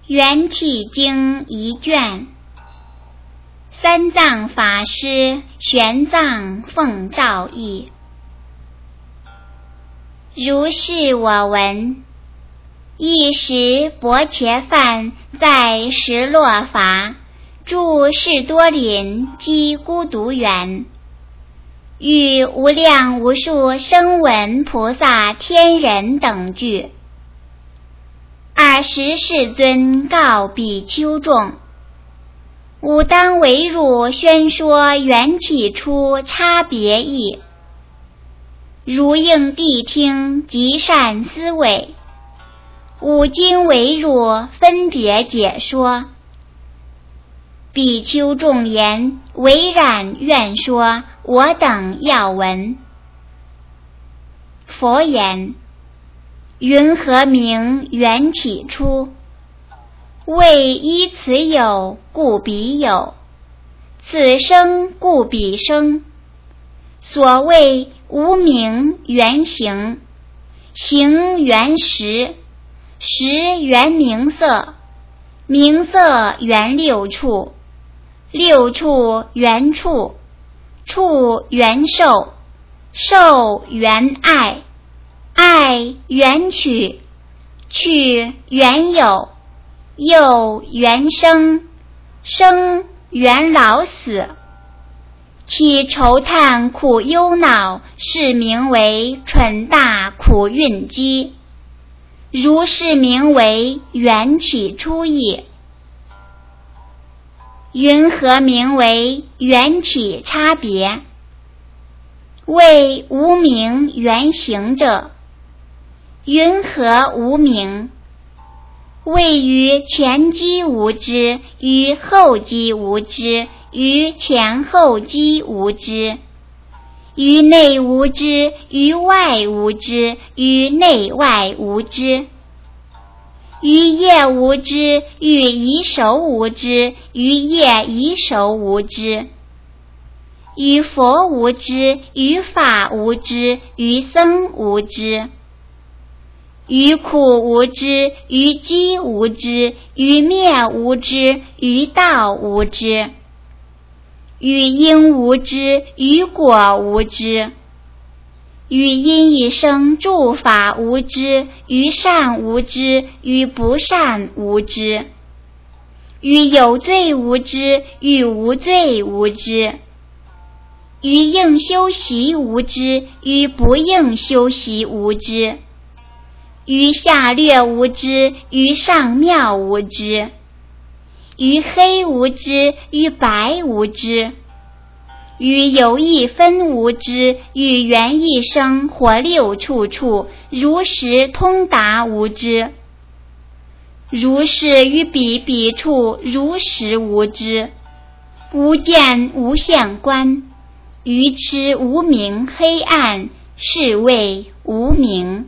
元气经一卷，三藏法师玄奘奉诏译。如是我闻。一时薄伽梵在十洛伐住士多林积孤独园，与无量无数声闻菩萨天人等聚。20世尊告比丘众：吾当为汝宣说缘起初差别义，如应谛听，极善思维。吾今为汝分别解说。比丘众言：唯然愿说，我等要闻。佛言：云何名缘起初？谓依此有，故彼有；此生，故彼生。所谓无名缘行，行缘识，识缘名色，名色缘六处，六处缘触，触缘受，受缘爱，爱缘取，取缘有，有缘生，生缘老死。其愁叹苦忧恼，是名为蠢大苦蕴积。如是名为缘起初义。云何名为缘起差别？谓无名缘行者。云何无名？谓于前机无知，于后机无知，于前后机无知，于内无知，于外无知，于内外无知，于业无知，于仪手无知，于业仪手无知，于佛无知，于法无知，于僧无知，于苦无知，于机无知，于灭无知，于道无知，于因无知，于果无知，于因一生诸法无知，于善无知，于不善无知，于有罪无知，于无罪无知，于应修习无知，于不应修习无知，于下劣无知，于上妙无知，于黑无知，于白无知，于有一分无知，于缘一生或六处处，如实通达无知。如是于彼彼处，如实无知。无见无相观，愚痴无明黑暗，是谓无明。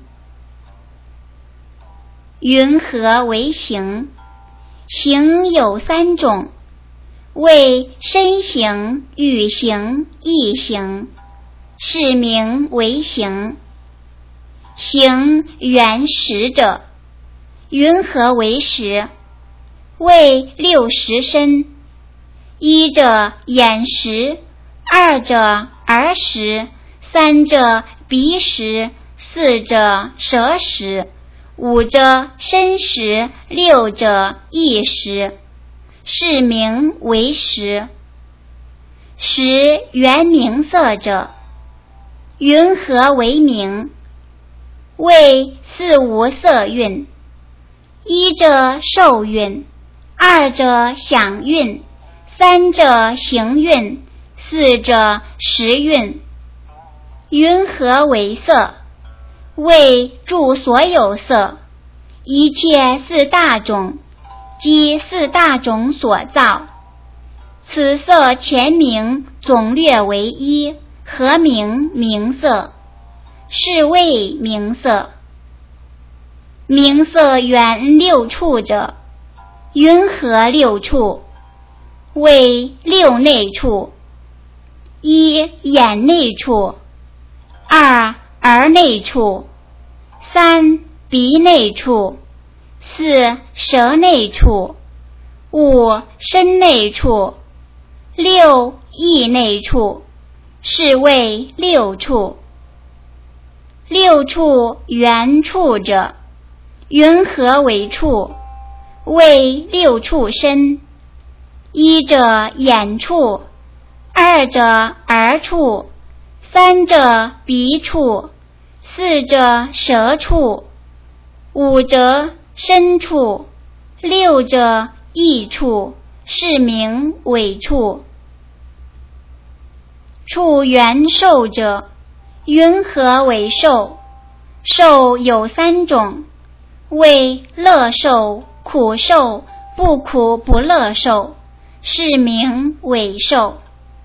云何为行？行有三种，谓身行、语行、意行，是名为行。行缘识者。云何为识？谓六识身。一者眼识，二者耳识，三者鼻识，四者舌识，五者身识，六者意识，是名为识。识缘名色者。云何为名？谓四无色蕴。一者受蕴，二者想蕴，三者行蕴，四者识蕴。云何为色？谓诸所有色，一切四大种，即四大种所造。此色前名总略为一，合名名色，是谓名色。名色缘六处者。云何六处？谓六内处。一眼内处，二耳内处，三鼻内处， 4舌内处，5身内处，6意内处，是谓六处。六处圆处者，云何为处？谓六处身。一者眼处，2者耳处，3者鼻处，4者舌处，5者身处，6者意处，是名为处。处圆受者，云何为受？受有3种，谓乐受、苦受、不苦不乐受，是名为受。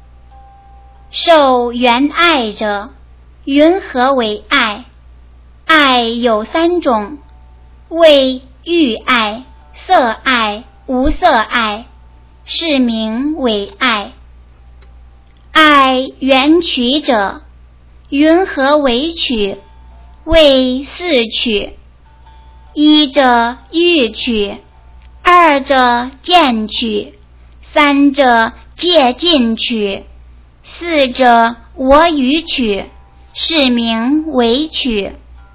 受缘爱者，云何为爱？爱有3种，谓欲爱、色爱、无色爱，是名为爱。爱缘取者，云何为取？谓4取。一者欲取，2者见取，3者戒禁取，4者我与取，是名为取。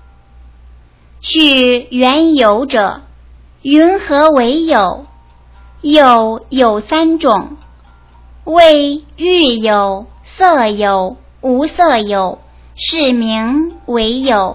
取缘有者，云何为有？有3种，谓欲有、色有、无色有，是名为有。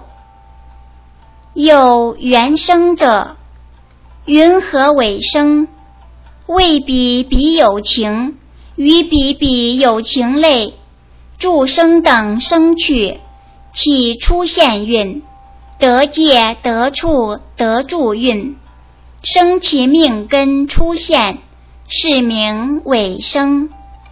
有缘生者，云何为生？谓彼有情，与彼有情类，助生等生去，起出现运，得界得处得住运，生其命根出现，是名为生。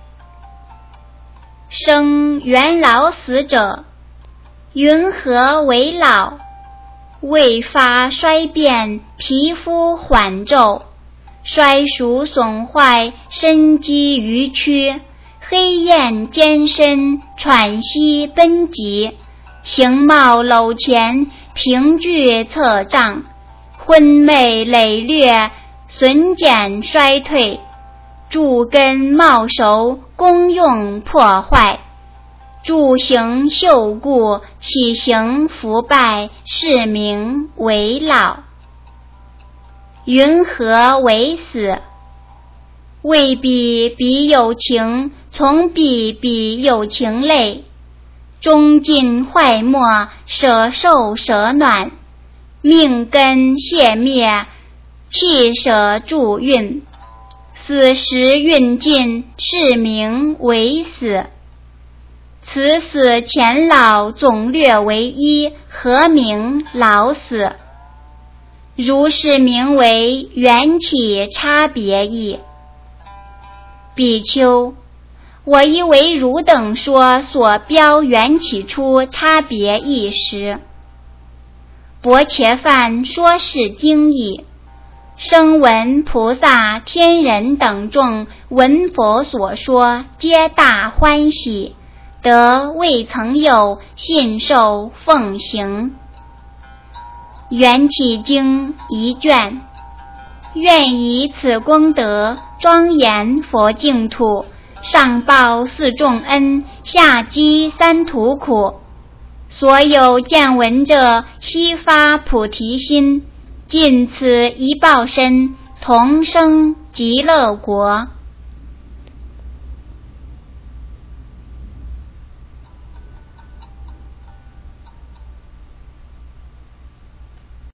生缘老死者，云何为老？谓发衰变，皮肤缓皱，衰熟损坏，身肌余躯，黑焰艰深，喘息奔疾，形貌陡前，凭据侧障，昏昧累略，损减衰退，诸根冒熟，功用破坏，诸行锈故，起行腐败，是名为老。云何为死？谓彼有情，从彼有情类，终尽坏没，舍受舍暖，命根泄灭，气舍助运，死时运尽，是名为死。此死前老总略为一，何名老死？如是名为缘起差别义。比丘，我以为汝等说所标缘起出差别义时，薄伽梵说是经义，声闻菩萨天人等众闻佛所说，皆大欢喜，得未曾有，信受奉行。缘起经一卷，愿以此功德庄严佛净土，上报四重恩，下济三途苦。所有见闻者，悉发菩提心，尽此一报身，同生极乐国。